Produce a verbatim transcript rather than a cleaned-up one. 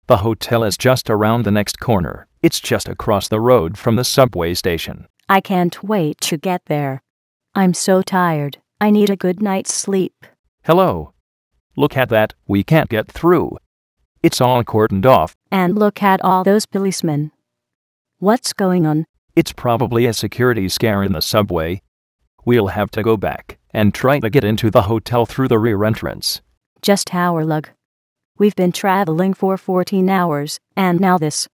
The hotel is just around the next corner. It's just across the road from the subway station. I can't wait to get there. I'm so tired. I need a good night's sleep. Hello. Look at that. We can't get through. It's all cordoned off. And look at all those policemen. What's going on? It's probably a security scare in the subway. We'll have to go back and try to get into the hotel through the rear entrance. Just our luck. We've been traveling for fourteen hours, and now this.